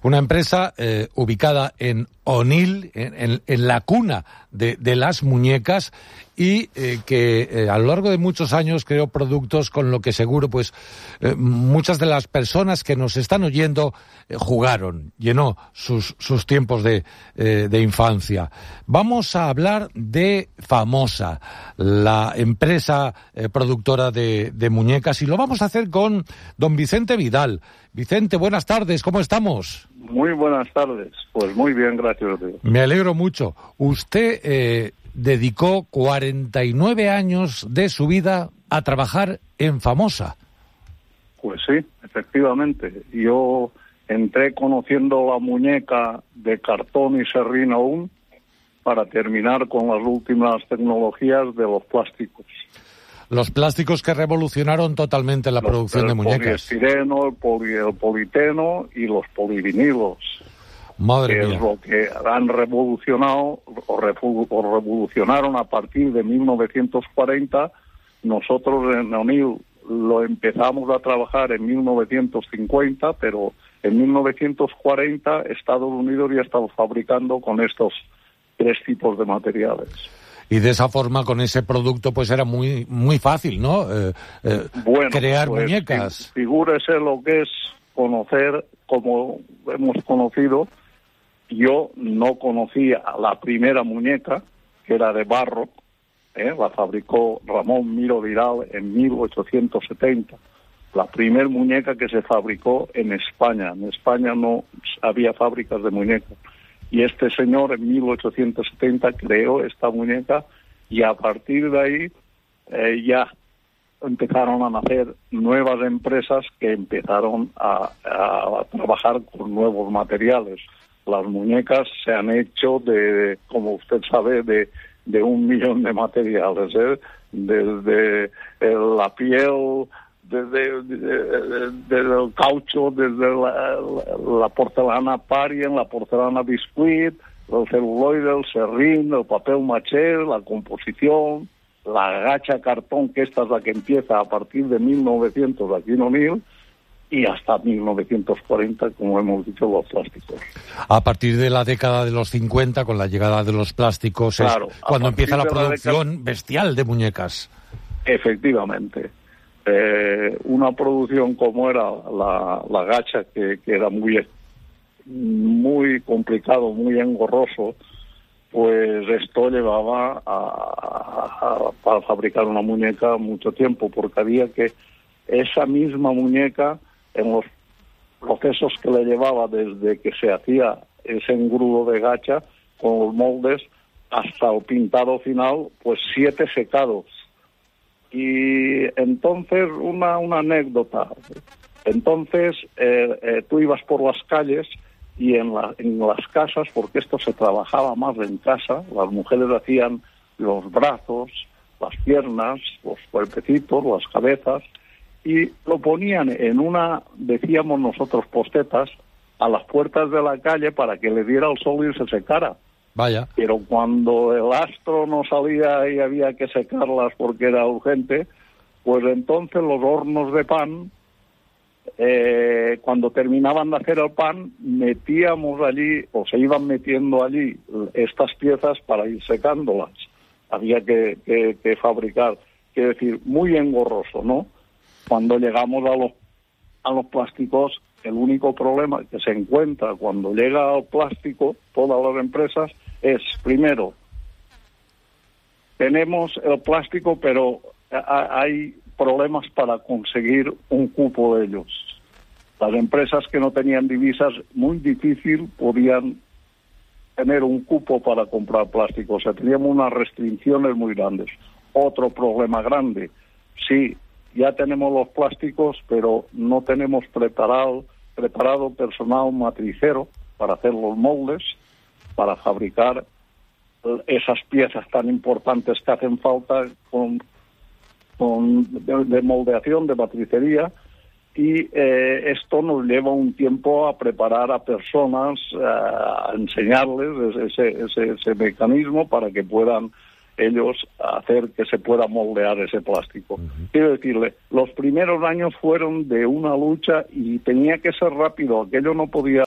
Una empresa ubicada en Onil, en la cuna de las muñecas, y que a lo largo de muchos años creó productos con lo que seguro pues muchas de las personas que nos están oyendo llenó sus tiempos de infancia. Vamos a hablar de Famosa, la empresa productora de muñecas, y lo vamos a hacer con don Vicente Vidal. Vicente, buenas tardes, ¿cómo estamos? Muy buenas tardes, pues muy bien, gracias a Dios. Me alegro mucho. Usted dedicó 49 años de su vida a trabajar en Famosa. Pues sí, efectivamente. Yo entré conociendo la muñeca de cartón y serrín aún, para terminar con las últimas tecnologías de los plásticos. Los plásticos que revolucionaron totalmente la producción de muñecas. El poliestireno, el politeno y los polivinilos. Madre mía. Que es lo que han revolucionado o revolucionaron a partir de 1940. Nosotros en Onil lo empezamos a trabajar en 1950, pero en 1940 Estados Unidos ya estaba fabricando con estos 3 tipos de materiales. Y de esa forma, con ese producto, pues era muy fácil, ¿no? Bueno, crear pues, muñecas. Figúrese lo que es conocer, como hemos conocido. Yo no conocía la primera muñeca, que era de barro, la fabricó Ramón Miró Vidal en 1870. La primera muñeca que se fabricó en España. En España no había fábricas de muñecas. Y este señor en 1870 creó esta muñeca, y a partir de ahí ya empezaron a nacer nuevas empresas que empezaron a trabajar con nuevos materiales. Las muñecas se han hecho como usted sabe, de 1.000.000 de materiales, desde la piel, desde el caucho, desde la porcelana Parien, la porcelana Biscuit, el celuloide, el serrín, el papel maché, la composición, la gacha cartón, que esta es la que empieza a partir de 1900 aquí en Onil, y hasta 1940, como hemos dicho, los plásticos. A partir de la década de los 50, con la llegada de los plásticos, claro, es cuando empieza la producción bestial de muñecas. Efectivamente. Una producción como era la gacha, que era muy complicado, muy engorroso, pues esto llevaba para fabricar una muñeca mucho tiempo, porque había que esa misma muñeca, en los procesos que le llevaba desde que se hacía ese engrudo de gacha con los moldes hasta el pintado final, pues 7 secados. Y entonces, una anécdota. Entonces, tú ibas por las calles y en las casas, porque esto se trabajaba más en casa, las mujeres hacían los brazos, las piernas, los cuerpecitos, las cabezas, y lo ponían en decíamos nosotros, postetas, a las puertas de la calle para que le diera el sol y se secara. Vaya. Pero cuando el astro no salía y había que secarlas porque era urgente, pues entonces los hornos de pan, cuando terminaban de hacer el pan, metíamos allí, o se iban metiendo allí, estas piezas para ir secándolas. Había que fabricar. Quiero decir, muy engorroso, ¿no? Cuando llegamos a los plásticos, el único problema que se encuentra cuando llega al plástico, todas las empresas, es, primero, tenemos el plástico, pero hay problemas para conseguir un cupo de ellos. Las empresas que no tenían divisas, muy difícil podían tener un cupo para comprar plástico. O sea, teníamos unas restricciones muy grandes. Otro problema grande, sí, ya tenemos los plásticos, pero no tenemos preparado personal matricero para hacer los moldes, para fabricar esas piezas tan importantes que hacen falta de moldeación, de matricería, y esto nos lleva un tiempo a preparar a personas, a enseñarles ese mecanismo para que puedan ellos hacer que se pueda moldear ese plástico. Quiero decirle, los primeros años fueron de una lucha y tenía que ser rápido, aquello no podía